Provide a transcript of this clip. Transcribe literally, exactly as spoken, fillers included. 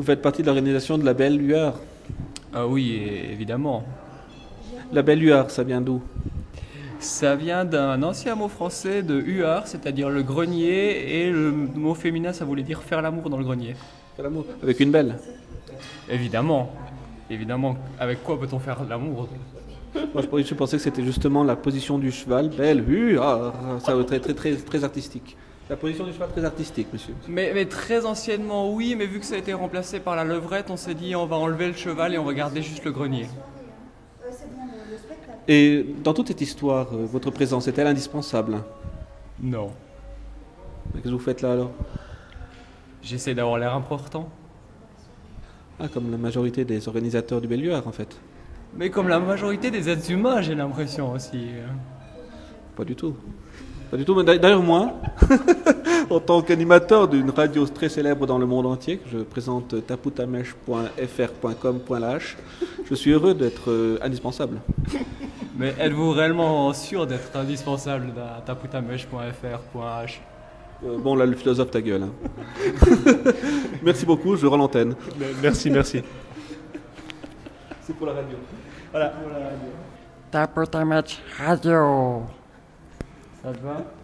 Vous faites partie de l'organisation de la Belle Lueur. Ah oui, é- évidemment. La Belle Lueur, ça vient d'où? Ça vient d'un ancien mot français de huard, c'est-à-dire le grenier, et le mot féminin, ça voulait dire faire l'amour dans le grenier. Faire l'amour avec une belle. Évidemment. Évidemment, avec quoi peut-on faire l'amour? Moi, je, je pensais que c'était justement la position du cheval. Belle Lueur. Ça très, très, très, très artistique. La position du cheval très artistique, monsieur. Mais, mais très anciennement, oui, mais vu que ça a été remplacé par la levrette, on s'est dit on va enlever le cheval et on va garder juste le grenier. Et dans toute cette histoire, euh, votre présence est-elle indispensable? Non. Mais qu'est-ce que vous faites là alors? J'essaie d'avoir l'air important. Ah, comme la majorité des organisateurs du Belle Lueur, en fait. Mais comme la majorité des êtres humains, j'ai l'impression aussi. Pas du tout. Pas du tout. Mais d'ailleurs, moi, en tant qu'animateur d'une radio très célèbre dans le monde entier, que je présente tapoutamesh point f r point com point l h, je suis heureux d'être euh, indispensable. Mais êtes-vous réellement sûr d'être indispensable à tapoutamesh point f r point h? Euh, bon, là, le philosophe, ta gueule. Hein. Merci beaucoup, je rends l'antenne. Merci, merci. C'est pour la radio. Voilà. Tapoutamesh Radio. Ça te va?